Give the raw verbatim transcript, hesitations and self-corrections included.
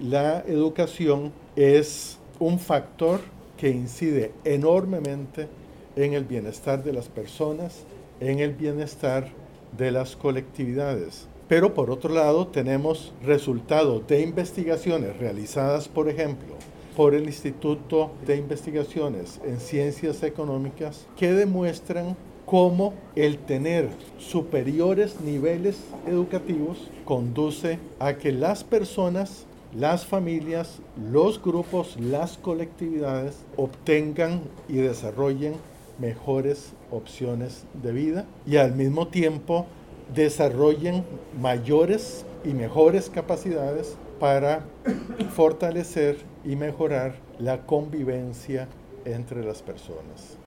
la educación es un factor que incide enormemente en el bienestar de las personas, en el bienestar de las colectividades. Pero por otro lado tenemos resultados de investigaciones realizadas, por ejemplo, por el Instituto de Investigaciones en Ciencias Económicas que demuestran cómo el tener superiores niveles educativos conduce a que las personas, las familias, los grupos, las colectividades obtengan y desarrollen mejores opciones de vida y al mismo tiempo desarrollen mayores y mejores capacidades para fortalecer y mejorar la convivencia entre las personas.